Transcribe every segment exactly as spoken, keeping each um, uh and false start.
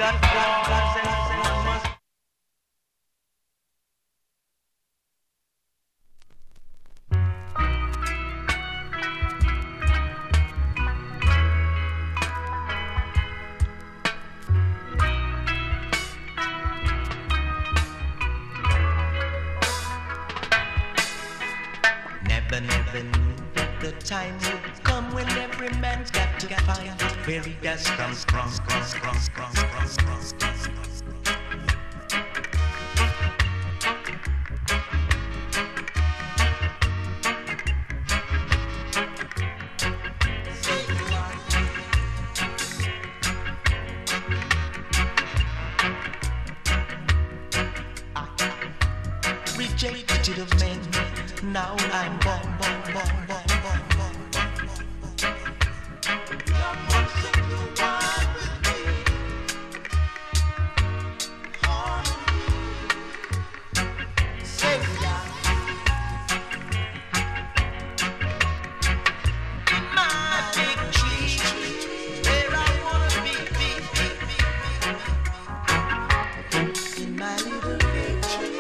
Never, never knew that the time would come when every man's got to find where he does come from, from, from, from, from, from, from. Rejected of men, now I'm born, born, born, born, born, born, born. Love wants to do one with me. Say in my big tree, where I wanna be, be, be, be, be. In my little big tree.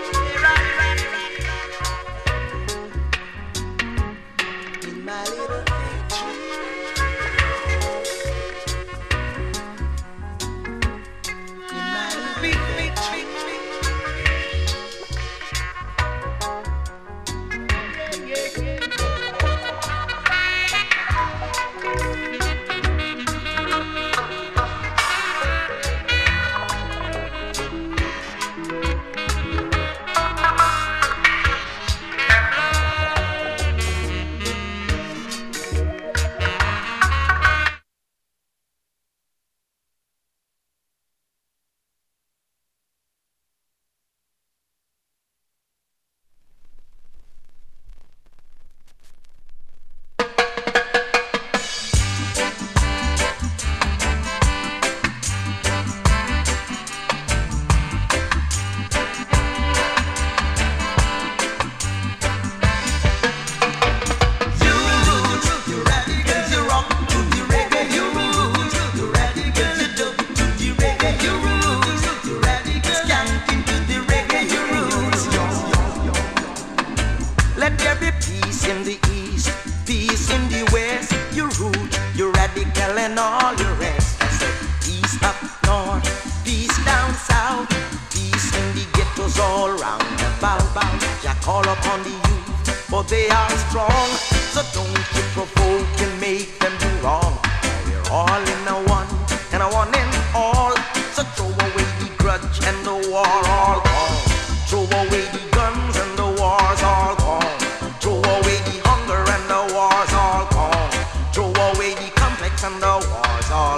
And all the rest. I said peace up north, peace down south, peace in the ghettos all round about. Jah call upon the youth, for they are strong. So don't you provoke and make them do wrong. We're all in a one, and a one in all. So throw away the grudge and the war all gone. Throw away the guns and the war's all gone. Throw away the hunger and the war's all gone. Throw away the complex and the war's all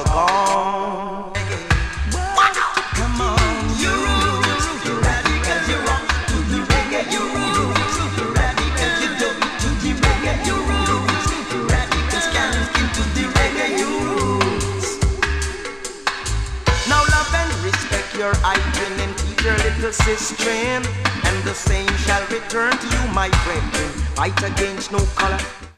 gone. What? Come on, you roots, you radicals, you rock to the reggae, you roots, you radicals, you do to the reggae, you roots, you radicals can't into the reggae, you roots. Now love and respect your hygiene and teach your little sister, and the same shall return to you, my brethren. Fight against no color.